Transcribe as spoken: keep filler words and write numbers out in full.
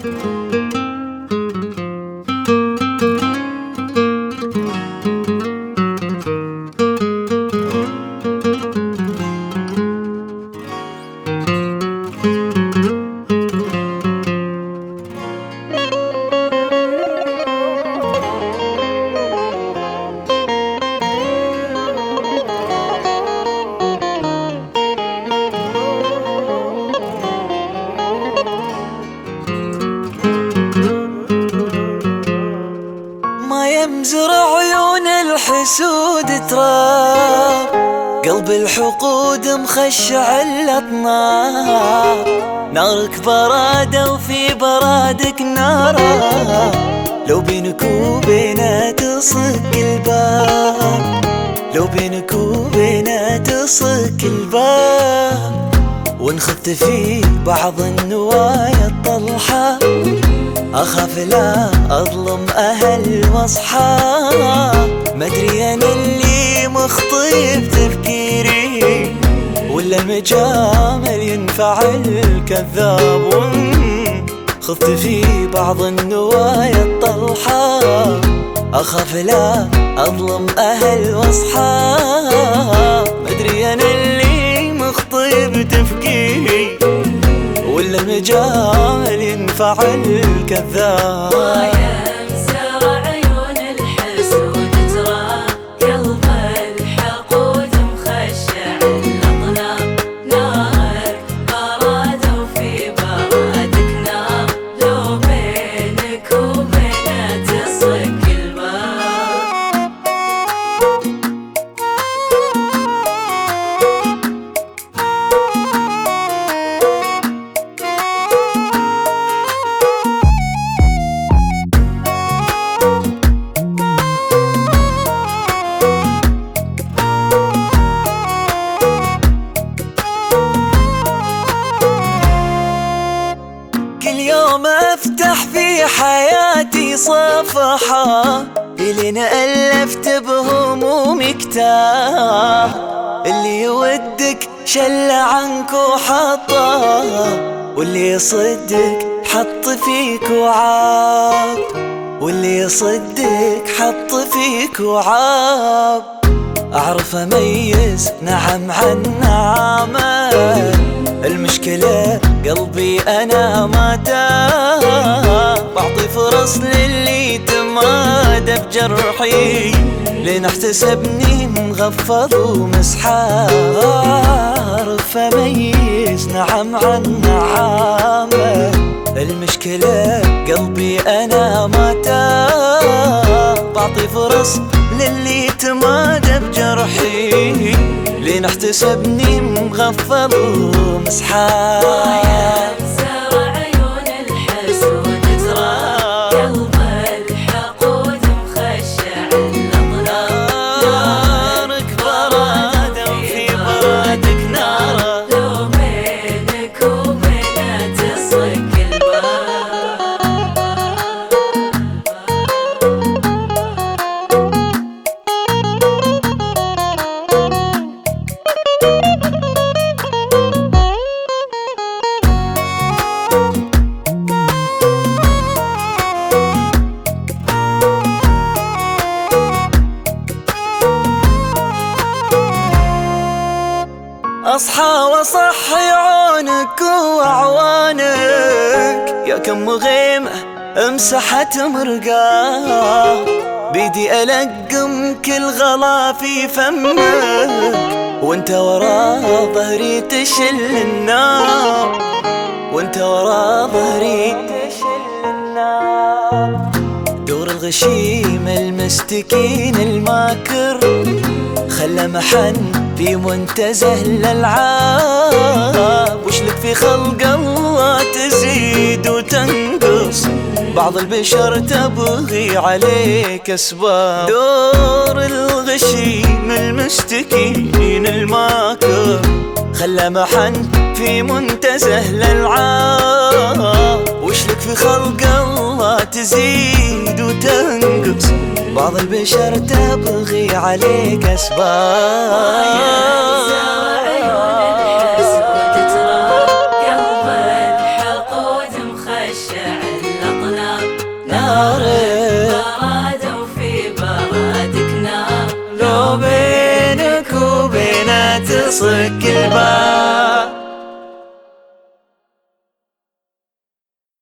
يمزر عيون الحسود تراب، قلب الحقود مخشع الاطناب، نارك برادة وفي برادك نارا، لو بينك وبينها تصك الباب، لو بينك وبينها تصك الباب، وان خفت في بعض النوايا الطلحة، أخاف لا أظلم أهل وأصحاب، مدري أنا اللي مخطي بتفكيري ولا المجامل ينفع الكذاب، خفت في بعض النوايا الطلحة، أخاف لا أظلم أهل وأصحاب، مدري أنا اللي مخطي بتفكيري ولا المجامل ينفع الكذاب. ما يمزر عيون الحسود ترى، قلب الحقود مخشع الأطناب، نارك برادة وفي برادك نار، لو بينك وبينها تصك الباب. كل يوم افتح في حياتي صفحة، إلين ألفت بهمومي كتاب، اللي يودك شل عنك وحطه، واللي يصدك حط فيك وعاب، واللي يصدك حط فيك وعاب، أعرف أميز نعم عن نعمة، المشكلة قلبي أنا ما تاب، بعطي فرص للي تمادى بجرحي، لين احتسبني مغفض ومسحاب، أعرف أميز نعم عن نعمة، المشكلة قلبي أنا ما تاب، بعطي فرص للي تمادى بجرحي، لين احتسبني مغفض ومسحاب. ما يمزر عيون الحسود ترى، قلب الحقود مخشع الأطناب، نارك برادة وفي برادك نارا، لو بينك وبينها تصك الباب. أصحى وصحي عونك وأعوانك، يا كم غيمة امسحت مرقاه، بيدي ألقم كل غلا في فمك، وانت ورا ظهري تشل النار، وانت ورا ظهري تشل النار، دور الغشيم المستكين الماكر، خلى محن في منتزه الألعاب، وشلك في خلق الله تزيد وتنقص، بعض البشر تبغي عليك أسباب، دور الغشيم المستكين الماكر، خلى محن في منتزه الألعاب، وشلك في خلق الله تزيد وتنقص، بعض البشر تبغي عليك أسباب. ما يمزر عيون الحسود ترى، قلب الحقود مخشع بارد براد وفي برادك نار لو بينك وبينه تصك الباب